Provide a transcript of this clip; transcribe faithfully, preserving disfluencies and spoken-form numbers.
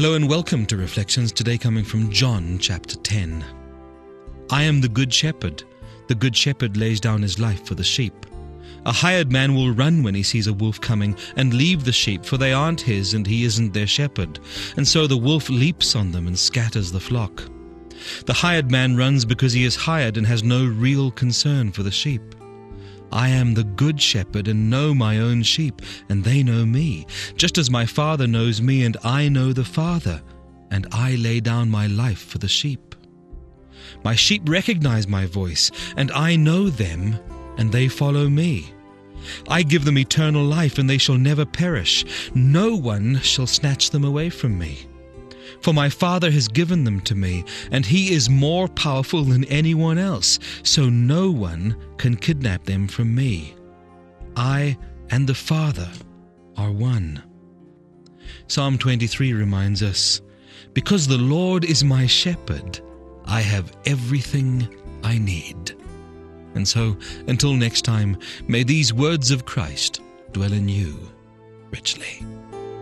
Hello and welcome to Reflections, today coming from John chapter ten. I am the good shepherd. The good shepherd lays down his life for the sheep. A hired man will run when he sees a wolf coming and leave the sheep, for they aren't his and he isn't their shepherd. And so the wolf leaps on them and scatters the flock. The hired man runs because he is hired and has no real concern for the sheep. I am the good shepherd and know my own sheep, and they know me, just as my Father knows me and I know the Father, and I lay down my life for the sheep. My sheep recognize my voice, and I know them, and they follow me. I give them eternal life, and they shall never perish. No one shall snatch them away from me. For my Father has given them to me, and he is more powerful than anyone else, so no one can kidnap them from me. I and the Father are one. Psalm twenty-three reminds us, because the Lord is my shepherd, I have everything I need. And so, until next time, may these words of Christ dwell in you richly.